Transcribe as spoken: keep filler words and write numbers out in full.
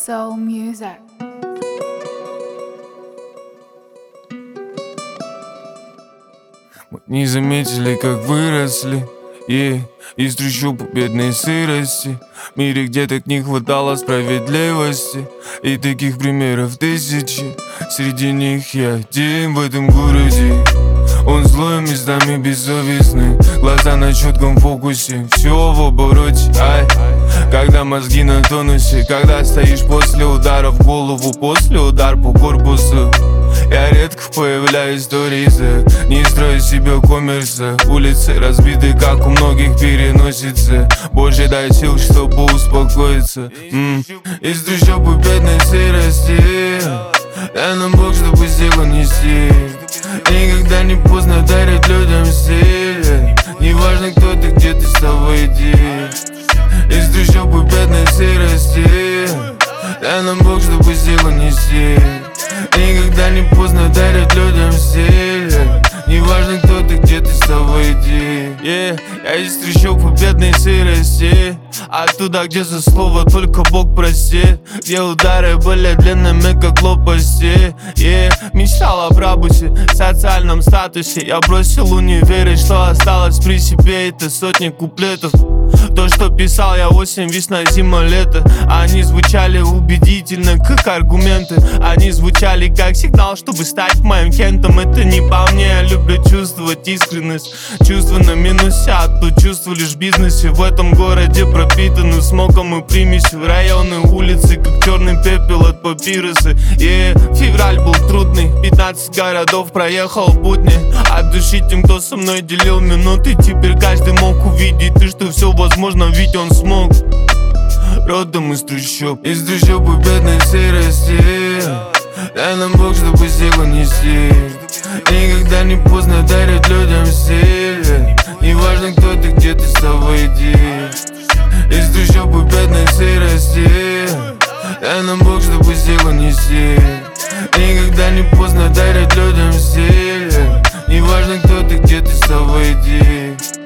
Soul Music. Мы не заметили, как выросли, yeah, из трущоб бедной сырости. В мире, где так не хватало справедливости, и таких примеров тысячи. Среди них я один в этом городе. Он злой, местами бессовестный, глаза на четком фокусе, все в обороте, ай. Когда мозги на тонусе, когда стоишь после удара в голову, после удара по корпусу. Я редко появляюсь в сторизах, не строю себе коммерса. Улицы разбиты, как у многих переносится. Боже, дай сил, чтобы успокоиться. М-м. Из трущобы бедной сырости, дай нам Бог, чтобы силу нести. Никогда не поздно дарить людям стиль. Неважно, кто ты, где ты, с тобой иди. Из трущобы бедной сырости, дай нам Бог, чтобы силу нести. Никогда не поздно дарить людям стиль. Неважно, кто ты, где ты, с тобой иди. yeah. Я из трущобы бедной сырости, оттуда, где за слово только Бог простит, где удары были длинными, как лопасти. yeah. Мечтал о брабусе, социальном статусе. Я бросил универ, и что осталось при себе, это сотни куплетов. То, что писал я осень, весна, зима, лето. Они звучали убедительно, как аргументы. Они звучали как сигнал, чтобы стать моим кентом. Это не по мне, я люблю чувствовать искренность. Чувства на минусе, а тут чувство лишь в бизнесе. В этом городе пропитаны смогом и примесью. Районы, улицы, как черный пепел от папироса. yeah. Февраль был трудный, пятнадцать городов проехал в будни. От души тем, кто со мной делил минуты. Теперь каждый мог увидеть, и что все возможно, ведь он смог. Родом из трущоб, из трущобы бедной сырости, дай нам Бог, чтобы силу нести. Никогда не поздно дарить людям стиль. Неважно, кто ты, где ты, с тобой иди. Из трущобы бедной сырости, дай нам Бог, чтобы силу нести. Никогда не поздно дарить людям стиль. Неважно, кто ты, где ты, с тобой иди.